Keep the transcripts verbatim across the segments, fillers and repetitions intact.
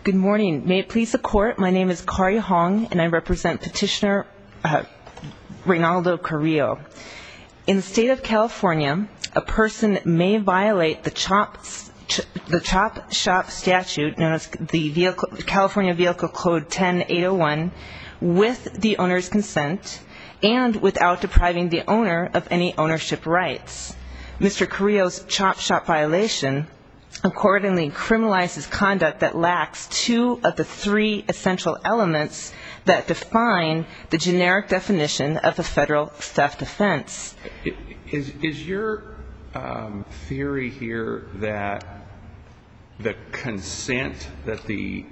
Good morning. May it please the Court, my name is Kari Hong, and I represent Petitioner uh, Reynaldo Carrillo. In the state of California, a person may violate the CHOP, the CHOP shop statute, known as the Vehicle, California Vehicle Code ten eight oh one, with the owner's consent and without depriving the owner of any ownership rights. Mister Carrillo's CHOP shop violation accordingly criminalizes conduct that lacks two of the three essential elements that define the generic definition of a federal theft offense. Is, is your um, theory here that the consent that the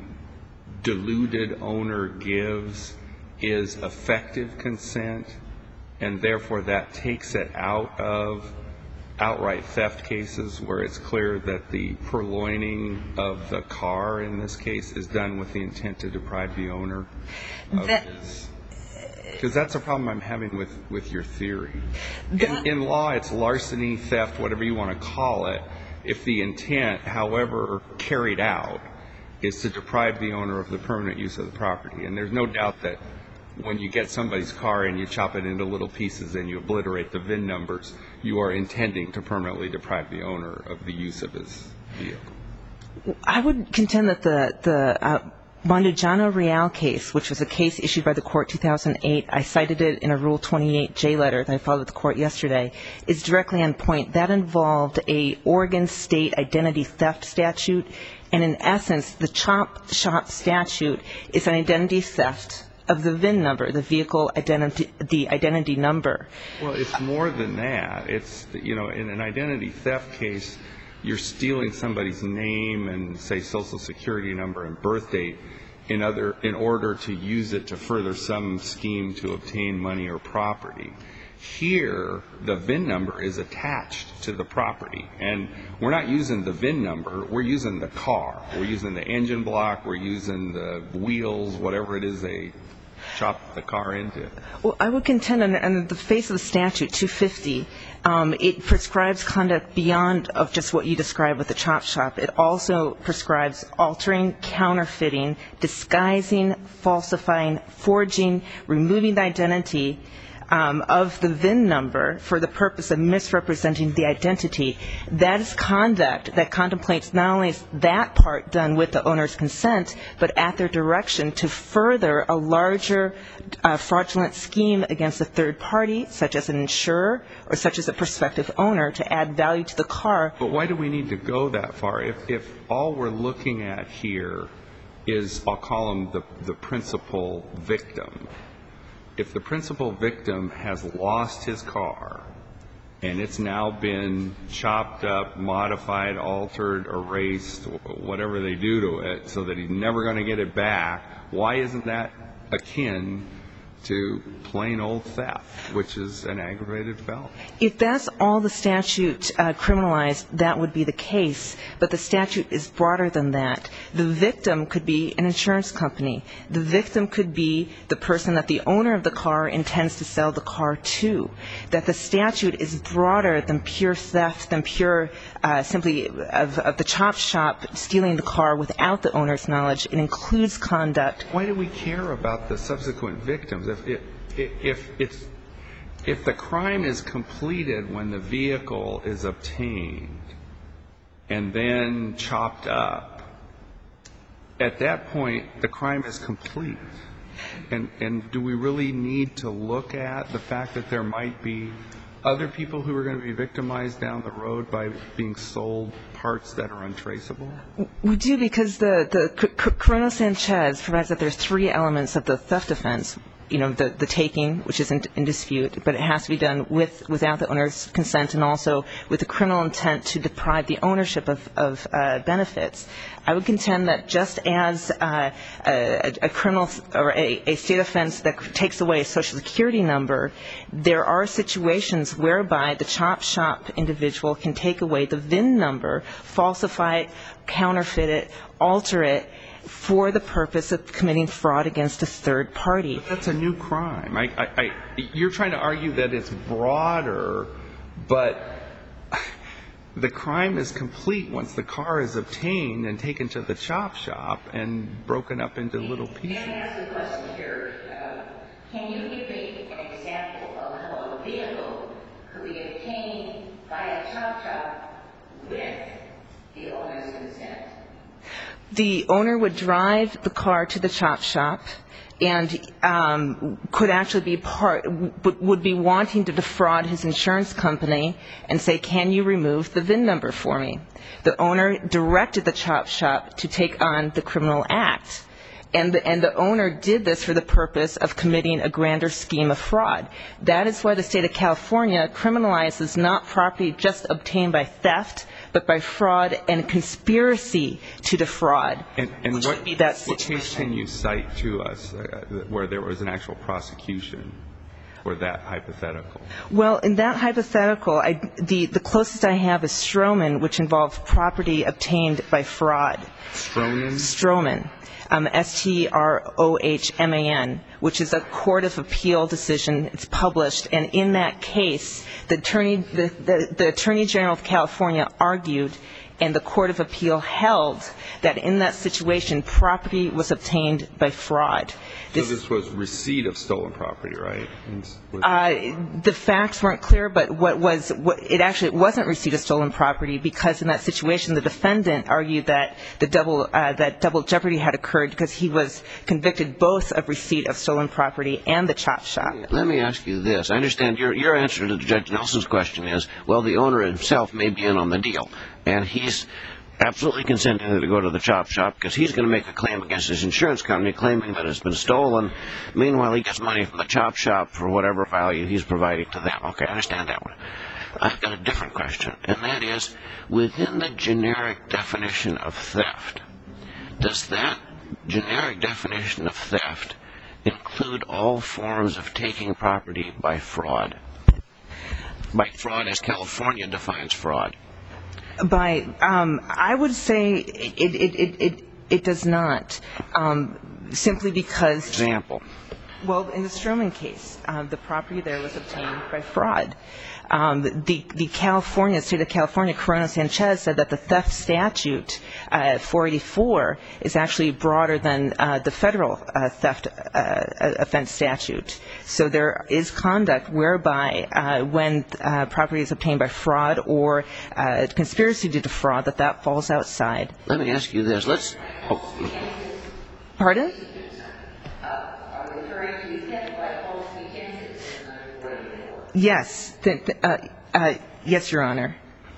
deluded owner gives is effective consent, and therefore that takes it out of outright theft cases where it's clear that the purloining of the car in this case is done with the intent to deprive the owner of that, his? Because that's a problem I'm having with, with your theory. In, in law, it's larceny, theft, whatever you want to call it, if the intent, however carried out, is to deprive the owner of the permanent use of the property. And there's no doubt that when you get somebody's car and you chop it into little pieces and you obliterate the V I N numbers, you are intending to permanently deprive the owner of the use of his vehicle. I would contend that the, the uh, Mondujano Real case, which was a case issued by the court two thousand eight, I cited it in a Rule twenty-eight J letter that I filed with the court yesterday, is directly on point. That involved a Oregon state identity theft statute, and in essence, the CHOP shop statute is an identity theft of the V I N number, the vehicle identity, the identity number. Well, it's more than that. It's, you know, in an identity theft case, you're stealing somebody's name and, say, social security number and birth date in other, in order to use it to further some scheme to obtain money or property. Here, the V I N number is attached to the property, and we're not using the V I N number, we're using the car. We're using the engine block, we're using the wheels, whatever it is they chop the car into. Well, I would contend on, on the face of the statute, two fifty, um, it prescribes conduct beyond of just what you described with the chop shop. It also prescribes altering, counterfeiting, disguising, falsifying, forging, removing the identity Um, of the V I N number for the purpose of misrepresenting the identity. That is conduct that contemplates not only that part done with the owner's consent, but at their direction to further a larger uh, fraudulent scheme against a third party, such as an insurer or such as a prospective owner, to add value to the car. But why do we need to go that far? If, if all we're looking at here is, I'll call him the, the principal victim, if the principal victim has lost his car and it's now been chopped up, modified, altered, erased, whatever they do to it, so that he's never going to get it back, why isn't that akin to plain old theft, which is an aggravated felony? If that's all the statute uh, criminalized, that would be the case. But the statute is broader than that. The victim could be an insurance company. The victim could be the person that the owner of the car intends to sell the car to. That the statute is broader than pure theft, than pure uh, simply of, of the chop shop stealing the car without the owner's knowledge. It includes conduct. Why do we care about the subsequent victims? If, it, if, it's, if the crime is completed when the vehicle is obtained and then chopped up, at that point the crime is complete. And, and do we really need to look at the fact that there might be other people who are going to be victimized down the road by being sold parts that are untraceable? We do, because the, the Corona-Sanchez provides that there's three elements of the theft offense. You know, the, the taking, which isn't in dispute, but it has to be done with without the owner's consent, and also with the criminal intent to deprive the ownership of, of uh, benefits. I would contend that just as uh, a, a criminal or a, a state offense that takes away a social security number, there are situations whereby the chop shop individual can take away the V I N number, falsify it, counterfeit it, alter it, for the purpose of committing fraud against a third party. But that's a new crime. I, I, I, you're trying to argue that it's broader, but the crime is complete once the car is obtained and taken to the chop shop and broken up into little pieces. Let me ask a question here. Uh, can you give me an example of how a vehicle could be obtained by a chop shop with the owner's consent? The owner would drive the car to the chop shop and um, could actually be part, would be wanting to defraud his insurance company and say, can you remove the V I N number for me? The owner directed the chop shop to take on the criminal act. And the, and the owner did this for the purpose of committing a grander scheme of fraud. That is why the state of California criminalizes not property just obtained by theft, but by fraud and conspiracy to defraud. And, and which what, would be that what situation. case can you cite to us uh, where there was an actual prosecution for that hypothetical? Well, in that hypothetical, I, the, the closest I have is Stroman, which involved property obtained by fraud. Stroman? Stroman. Um, S T R O H M A N, which is a court of appeal decision. It's published, and in that case, the attorney, the, the, the Attorney General of California argued, and the court of appeal held that in that situation, property was obtained by fraud. This, so this was receipt of stolen property, right? Uh, the facts weren't clear, but what was what, it actually it wasn't receipt of stolen property, because in that situation the defendant argued that the double uh, that double jeopardy had occurred because he was convicted both of receipt of stolen property and the chop shop. Let me ask you this. I understand your your answer to Judge Nelson's question is, well, the owner himself may be in on the deal, and he's absolutely consenting to go to the chop shop because he's going to make a claim against his insurance company claiming that it's been stolen. Meanwhile, he gets money from the chop shop for whatever value he's providing to them. Okay, I understand that one. I've got a different question, and that is, within the generic definition of theft, does that generic definition of theft include all forms of taking property by fraud? By fraud as California defines fraud. By, um, I would say it, it, it, it, it does not, um, simply because... Example. Well, in the Stroman case, uh, the property there was obtained by fraud. Um, the, the California, state of California, Corona Sanchez said that the theft statute, uh, four eighty-four, is actually broader than uh, the federal uh, theft uh, offense statute. So there is conduct whereby uh, when uh, property is obtained by fraud or uh, conspiracy to defraud, that that falls outside. Let me ask you this. Let's... Oh. Pardon? Yes. The, the, uh, uh, yes, Your Honor.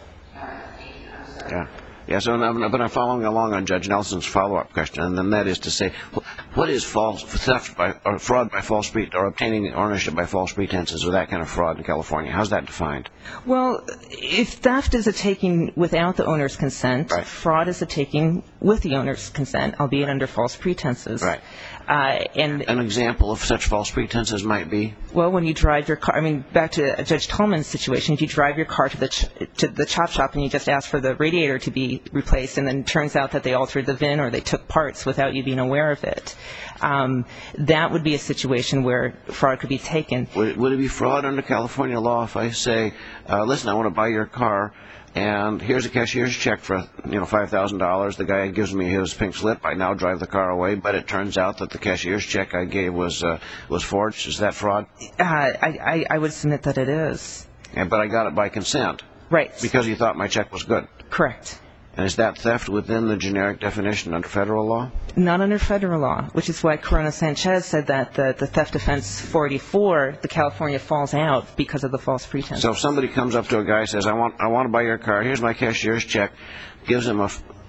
Yeah. Yeah, so I'm, but I'm following along on Judge Nelson's follow-up question, and then that is to say, what is false theft by or fraud by false pre or obtaining ownership by false pretenses or that kind of fraud in California? How's that defined? Well, if theft is a taking without the owner's consent, right. Fraud is a taking with the owner's consent, albeit under false pretenses. Right. Uh, and an example of such false pretenses might be? Well, when you drive your car, I mean, back to Judge Tolman's situation, if you drive your car to the ch to the chop shop and you just ask for the radiator to be replaced, and then it turns out that they altered the V I N or they took parts without you being aware of it, um, that would be a situation where fraud could be taken. Would it, would it be fraud under California law if I say, uh, listen, I want to buy your car, and here's a cashier's check for, you know, five thousand dollars. The guy gives me his pink slip. I now drive the car away, but it turns out that the cashier's check I gave was uh, was forged. Is that fraud? Uh, I, I, I would submit that it is. Yeah, but I got it by consent. Right. Because you thought my check was good. Correct. And is that theft within the generic definition under federal law? Not under federal law, which is why Corona Sanchez said that the, the theft offense forty-four, the California falls out because of the false pretense. So if somebody comes up to a guy and says, I want I want to buy your car, here's my cashier's check, gives him a,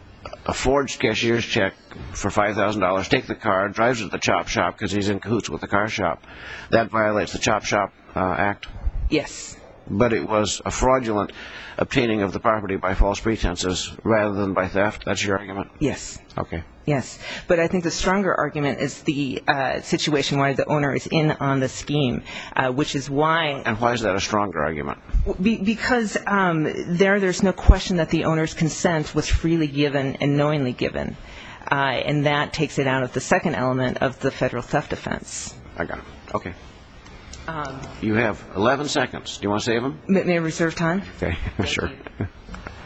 a forged cashier's check for five thousand dollars, take the car, drives it to the chop shop because he's in cahoots with the car shop, that violates the Chop Shop uh, Act? Yes. But it was a fraudulent obtaining of the property by false pretenses rather than by theft? That's your argument? Yes. Okay. Yes. But I think the stronger argument is the uh, situation where the owner is in on the scheme, uh, which is why... And why is that a stronger argument? Be because um, there, there's no question that the owner's consent was freely given and knowingly given. Uh, and that takes it out of the second element of the federal theft offense. I got it. Okay. Um, you have eleven seconds. Do you want to save them? May I reserve time? Okay, sure.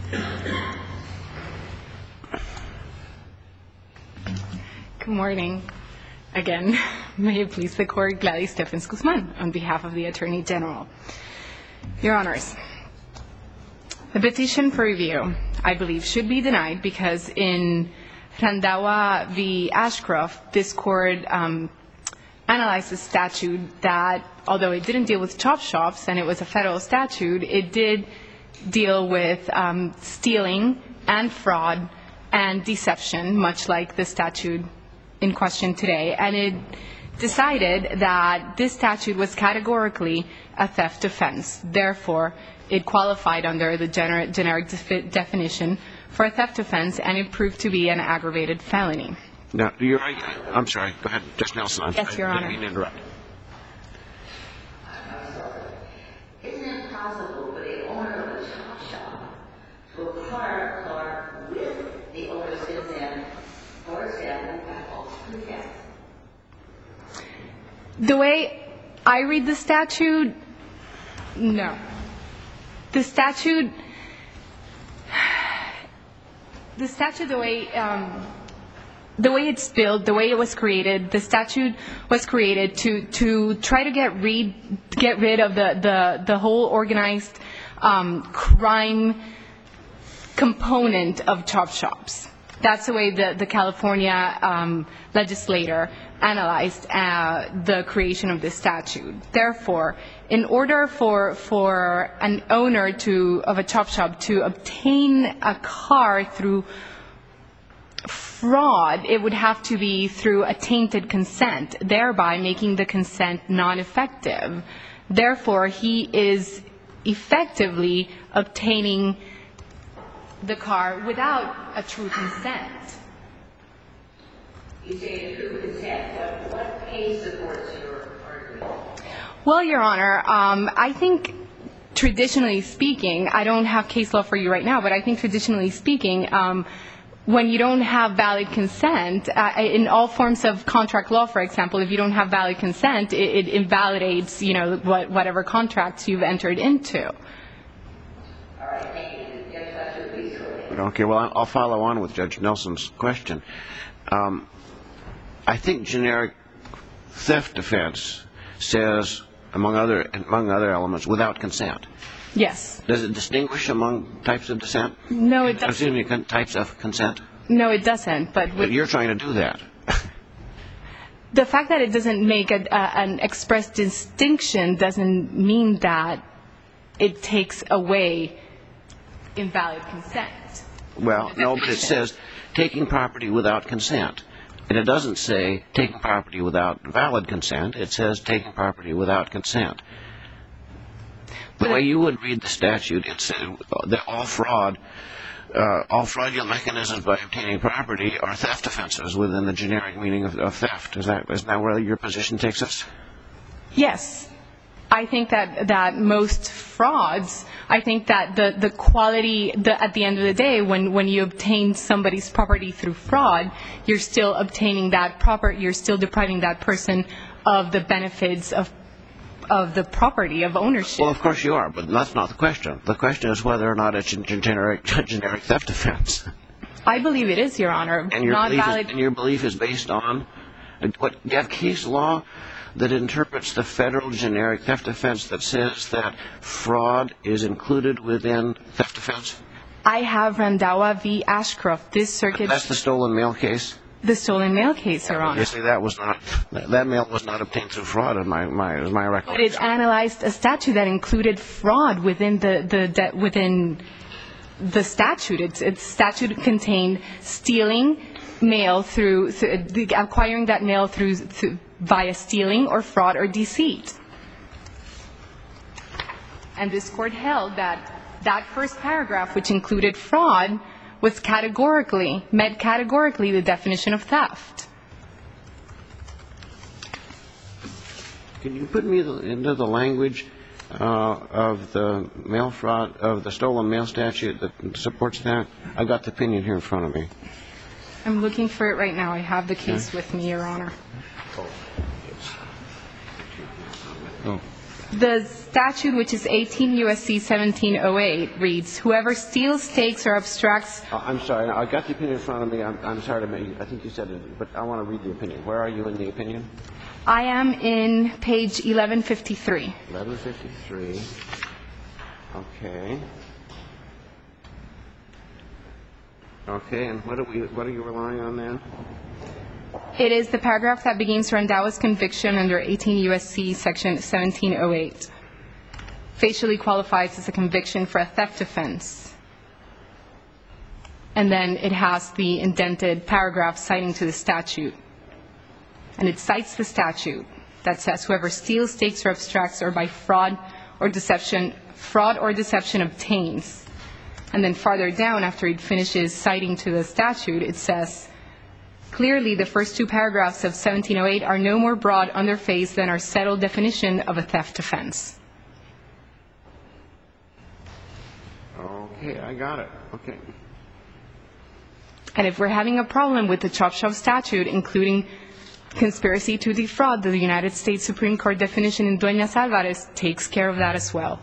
Good morning. Again, may it please the Court, Gladys Stephens Guzman, on behalf of the Attorney General. Your Honors, the petition for review, I believe, should be denied because in Randhawa v. Ashcroft, this Court um, analyzed a statute that, although it didn't deal with chop shops and it was a federal statute, it did deal with um, stealing and fraud and deception, much like the statute in question today. And it decided that this statute was categorically a theft offense. Therefore, it qualified under the gener- generic defi- definition for a theft offense, and it proved to be an aggravated felony. Now, you're right. I'm sorry. Go ahead, Judge Nelson. I'm, Yes, Your I Honor. didn't mean to interrupt. Isn't it possible for the owner of a chop shop to acquire a car with the owner's consent, for example, by false pretense? The way I read the statute, no. The statute, the statute, the way, um, the way it's built, the way it was created, the statute was created to, to try to get rid, get rid of the, the, the whole organized um, crime component of chop shops. That's the way the, the California um, legislator analyzed uh, the creation of this statute. Therefore, in order for for an owner to of a chop shop to obtain a car through fraud, it would have to be through a tainted consent, thereby making the consent non-effective. Therefore, he is effectively obtaining the car without a true consent. You say a true consent. What, what case supports your argument? Well, Your Honor, um, I think traditionally speaking, I don't have case law for you right now, but I think traditionally speaking, um, when you don't have valid consent, uh, in all forms of contract law, for example, if you don't have valid consent, it, it invalidates, you know, what, whatever contracts you've entered into. All right, thank you. Yes, that's what we saw. Okay, well, I'll follow on with Judge Nelson's question. Um, I think generic theft defense says, among other among other elements, without consent. Yes. Does it distinguish among types of dissent? No, it doesn't. Excuse me, con- types of consent? No, it doesn't. But, But with you're trying to do that. the fact that it doesn't make a, a, an express distinction doesn't mean that it takes away invalid consent. Well, no, but it says taking property without consent. And it doesn't say taking property without valid consent. It says taking property without consent. The way you would read the statute, it says that all fraud, uh, all fraudulent mechanisms by obtaining property are theft offenses within the generic meaning of, of theft. Is that, isn't that where your position takes us? Yes. I think that, that most frauds, I think that the, the quality, the, at the end of the day, when, when you obtain somebody's property through fraud, you're still obtaining that proper, you're still depriving that person of the benefits of of the property, of ownership. Well, of course you are, but that's not the question. The question is whether or not it's a generic, generic theft offense. I believe it is, Your Honor. And your, not belief valid. is, and your belief is based on what? You have case law that interprets the federal generic theft offense that says that fraud is included within theft offense? I have Randhawa v. Ashcroft. This circuit. That's the stolen mail case? The stolen mail case, Your Honor. You see, that was not, that mail was not obtained through fraud, in my, my, is my But recollection. it analyzed a statute that included fraud within the, the, the within the statute. Its, its statute contained stealing mail through, through the, acquiring that mail through, through via stealing or fraud or deceit. And this court held that that first paragraph, which included fraud, was categorically, met categorically the definition of theft. Can you put me into the language uh, of the mail fraud, of the stolen mail statute that supports that? I've got the opinion here in front of me. I'm looking for it right now. I have the case with me, Your Honor. Oh. The statute, which is eighteen U S C seventeen oh eight, reads, whoever steals, takes, or abstracts... Uh, I'm sorry. I got the opinion in front of me. I'm, I'm sorry to make... I think you said it, but I want to read the opinion. Where are you in the opinion? I am in page eleven fifty-three. eleven fifty-three. Okay. Okay, and what are we? What are you relying on then? It is the paragraph that begins Randhawa's conviction under eighteen U S C section seventeen oh eight. Facially qualifies as a conviction for a theft offense. And then it has the indented paragraph citing to the statute. And it cites the statute that says whoever steals, takes, or abstracts or by fraud or deception, fraud or deception obtains. And then farther down, after it finishes citing to the statute, it says, clearly the first two paragraphs of seventeen oh eight are no more broad under face than our settled definition of a theft offense. Okay, I got it. Okay. And if we're having a problem with the chop shop statute, including conspiracy to defraud, the United States Supreme Court definition in Dueñas Alvarez takes care of that as well.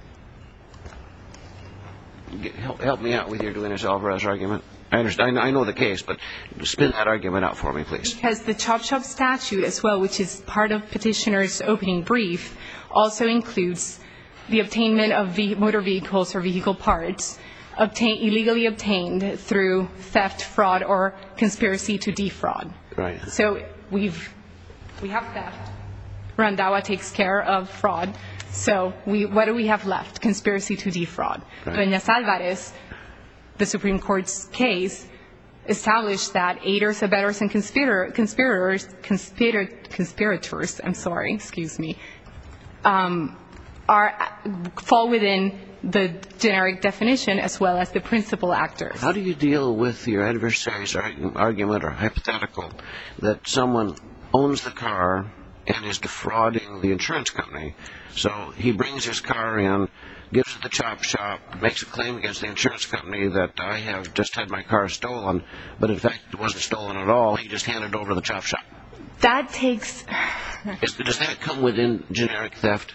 Help, help me out with your Dueñas Alvarez argument. I understand. I know the case, but spin that argument out for me, please. Because the chop shop statute as well, which is part of petitioner's opening brief, also includes the obtainment of ve- motor vehicles or vehicle parts obtain- illegally obtained through theft, fraud, or conspiracy to defraud. Right. So we've we have theft. Randhawa takes care of fraud. So we what do we have left? Conspiracy to defraud. Right. Dueñas Alvarez, the Supreme Court's case, established that aiders, abettors, and conspirator, conspirators, conspirator, conspirators, I'm sorry, excuse me, um, are fall within the generic definition as well as the principal actors. How do you deal with your adversary's argument or hypothetical that someone owns the car and is defrauding the insurance company? So he brings his car in, gives it the chop shop, makes a claim against the insurance company that I have just had my car stolen, but in fact it wasn't stolen at all. He just handed it over to the chop shop. That takes... Is, does that come within generic theft?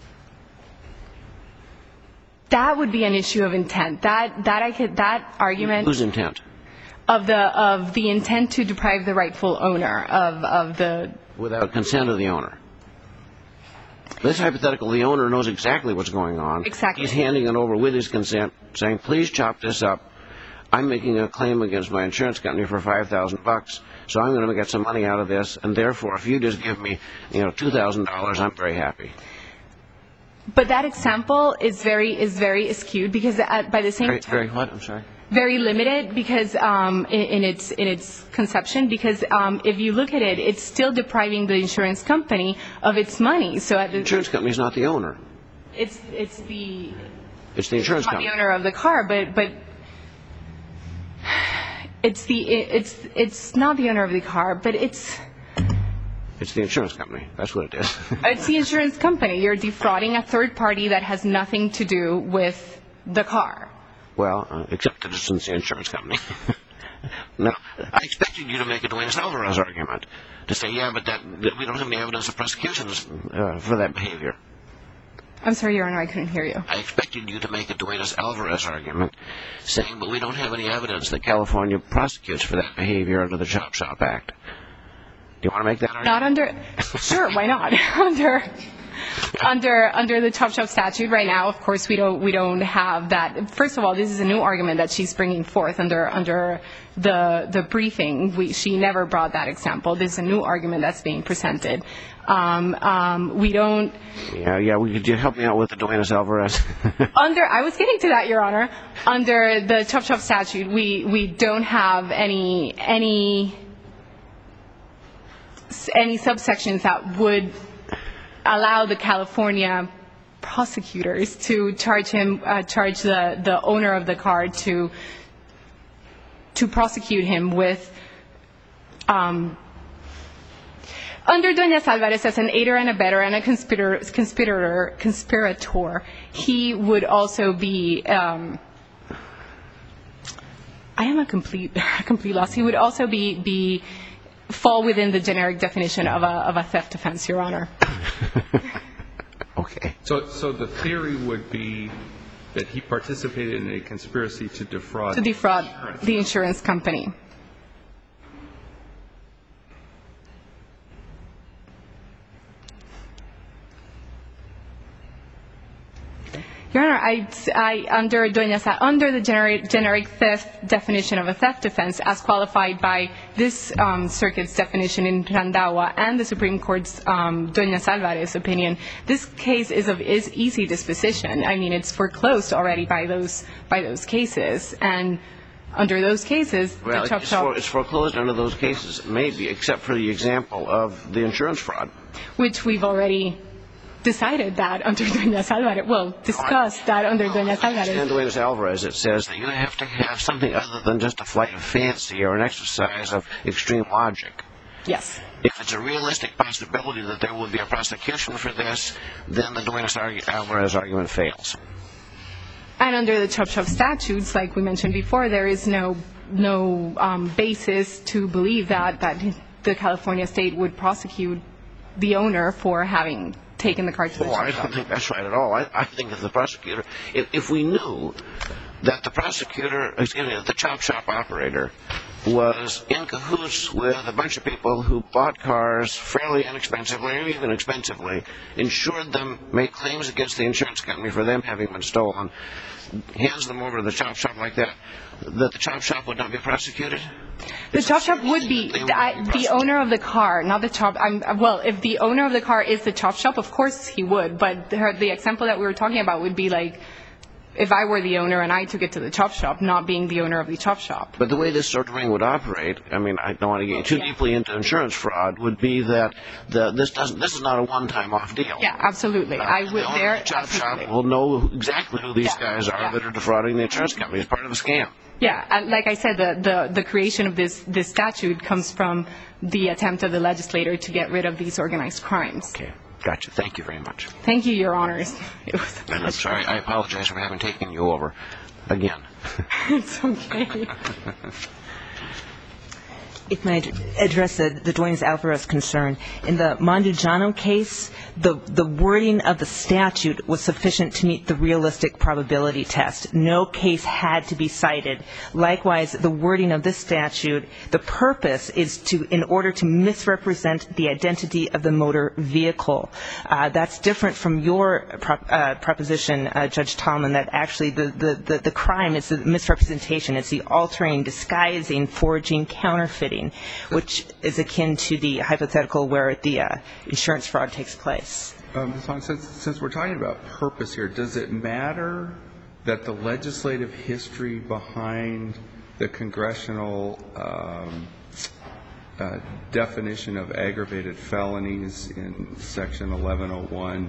That would be an issue of intent. That that I could that argument Whose intent? of the of the intent to deprive the rightful owner of of the Without consent of the owner. This hypothetical, the owner knows exactly what's going on. Exactly. He's handing it over with his consent, saying, "Please chop this up. I'm making a claim against my insurance company for five thousand bucks, so I'm going to get some money out of this, and therefore, if you just give me, you know, two thousand dollars, I'm very happy." But that example is very is very skewed because at, by the same Very, time, very what? I'm sorry. very limited because um, in, in its in its conception because um, if you look at it, it's still depriving the insurance company of its money. So at The the, insurance company's not the owner. it's it's the It's the insurance not company. the owner of the car, but but it's the it's it's not the owner of the car, but it's. It's the insurance company. That's what it is. It's the insurance company. You're defrauding a third party that has nothing to do with the car. Well, uh, except that it's the insurance company. Now, I expected you to make a Dueñas Alvarez argument, to say, yeah, but that, that we don't have any evidence of prosecution uh, for that behavior. I'm sorry, Your Honor, I couldn't hear you. I expected you to make a Dueñas Alvarez argument, saying, but we don't have any evidence that California prosecutes for that behavior under the Chop Shop Act. Do you want to make that argument? Not under, sure, why not? under, under, under the Chop Shop statute right now, of course, we don't, we don't have that. First of all, this is a new argument that she's bringing forth under, under the, the briefing. We, she never brought that example. This is a new argument that's being presented. Um, um, we don't. Yeah, yeah. Well, could you help me out with the Dueñas Alvarez? Under, I was getting to that, Your Honor. Under the Chop Shop statute, we, we don't have any, any. any subsections that would allow the California prosecutors to charge him, uh, charge the, the owner of the car to to prosecute him with, um, under Dueñas Alvarez as an aider and abettor and a conspirator, conspirator, conspirator, he would also be. Um, I am a complete, complete loss. He would also be be. fall within the generic definition of a of a theft offense, Your Honor. Okay. So, so the theory would be that he participated in a conspiracy to defraud To defraud insurance. the insurance company. Your Honor, I, I, under, Doña Sa- under the generic, generic theft definition of a theft offense, as qualified by this um, circuit's definition in Randagua and the Supreme Court's um, Doña Salvarez opinion, this case is of is easy disposition. I mean, it's foreclosed already by those by those cases, and under those cases, Well, the chop it's, shop, for, it's foreclosed under those cases, maybe, except for the example of the insurance fraud. which we've already decided that under Doña Salvarez, well, discussed that under Doña In Salvarez. Duenas Alvarez, it says that you have to have something other than just a flight of fancy or an exercise of extreme logic. Yes. If it's a realistic possibility that there will be a prosecution for this, then the Duenas Alvarez argument fails. And under the chop shop statutes, like we mentioned before, there is no no um, basis to believe that, that the California state would prosecute the owner for having taken the car to the Oh, chop I shop. don't think that's right at all. I, I think that the prosecutor, if, if we knew that the prosecutor, excuse me, that the chop shop operator was in cahoots with a bunch of people who bought cars fairly inexpensively or even expensively, insured them, made claims against the insurance company for them having been stolen, hands them over to the chop shop like that, that the chop shop would not be prosecuted? The chop shop would be They would the, I- be the prosecuted. owner of the car, not the chop. I'm, well, if the owner of the car is the chop shop, of course he would. But the, the example that we were talking about would be like if I were the owner and I took it to the chop shop, not being the owner of the chop shop. But the way this sort of ring would operate, I mean, I don't want to get too deeply into insurance fraud, would be that the, this doesn't, this is not a one-time off deal. Yeah, absolutely. Uh, I would the owner there. of the chop absolutely. shop will know exactly who these Yeah, guys are yeah. that are defrauding the insurance company as part of a scam. Yeah, and like I said, the, the, the creation of this, this statute comes from the attempt of the legislator to get rid of these organized crimes. Okay, gotcha. Thank you very much. Thank you, Your Honors. It was a And I'm pleasure. sorry, I apologize for having taken you over again. It's okay. If I address the, the Duenas Alvarez concern, in the Mondujano case, the, the wording of the statute was sufficient to meet the realistic probability test. No case had to be cited. Likewise, the wording of this statute, the purpose is to, in order to misrepresent the identity of the motor vehicle. Uh, that's different from your prop, uh, proposition, uh, Judge Tallman, that actually the, the, the, the crime is the misrepresentation. It's the altering, disguising, forging, counterfeiting, which is akin to the hypothetical where the uh, insurance fraud takes place. Um, Miz Hong, since, since we're talking about purpose here, does it matter that the legislative history behind the congressional um, uh, definition of aggravated felonies in Section eleven oh one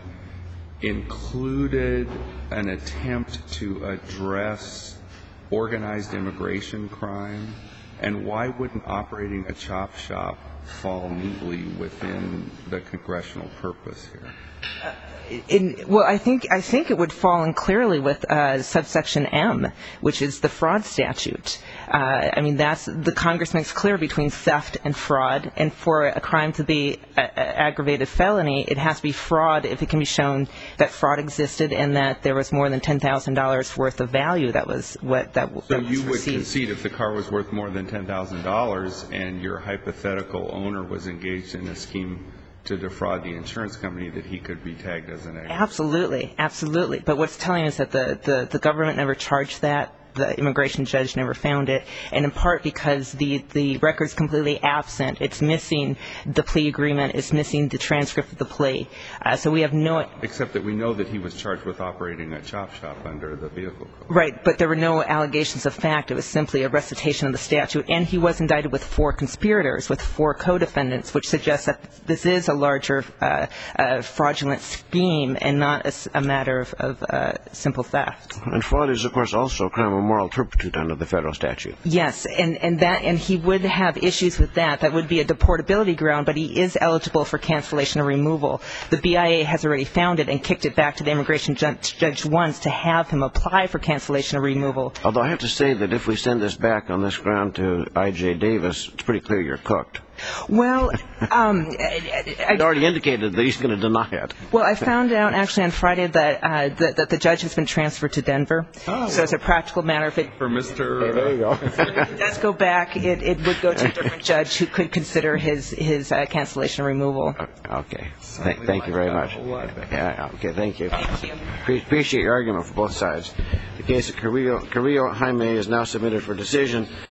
included an attempt to address organized immigration crime? And why wouldn't operating a chop shop fall neatly within the congressional purpose here? In, well, I think I think it would fall in clearly with uh, subsection M, which is the fraud statute. Uh, I mean, that's the Congress makes clear between theft and fraud, and for a crime to be an aggravated felony, it has to be fraud if it can be shown that fraud existed and that there was more than ten thousand dollars worth of value that was what that, So that was you would received. concede if the car was worth more than ten thousand dollars and your hypothetical owner was engaged in a scheme to defraud the insurance company that he could be tagged as an aggravated? Absolutely, absolutely. But what's telling is that the, the, the government never charged that. The immigration judge never found it, and in part because the, the record's completely absent. It's missing the plea agreement. It's missing the transcript of the plea. Uh, so we have no... Except that we know that he was charged with operating a chop shop under the vehicle code. Right, but there were no allegations of fact. It was simply a recitation of the statute, and he was indicted with four conspirators, with four co-defendants, which suggests that this is a larger uh, uh, fraudulent scheme and not a, s- a matter of, of uh, simple theft. And fraud is, of course, also a crime of moral turpitude under the federal statute. Yes, and, and that and he would have issues with that. That would be a deportability ground, but he is eligible for cancellation or removal. The B I A has already found it and kicked it back to the immigration judge, judge once to have him apply for cancellation or removal. Although I have to say that if we send this back on this ground to I J Davis, it's pretty clear you're cooked. Well, um, He'd already indicated that he's going to deny it. well, I found out actually on Friday that, uh, that that the judge has been transferred to Denver. Oh. So as a practical matter, if it, For Mister There you go. if it does go back, it, it would go to a different judge who could consider his his uh, cancellation removal. Okay. Th- thank you very like that much. a whole lot better. Yeah. Okay. Thank you. Thank you. Pre- appreciate your argument for both sides. The case of Carrillo, Carrillo Jaime is now submitted for decision.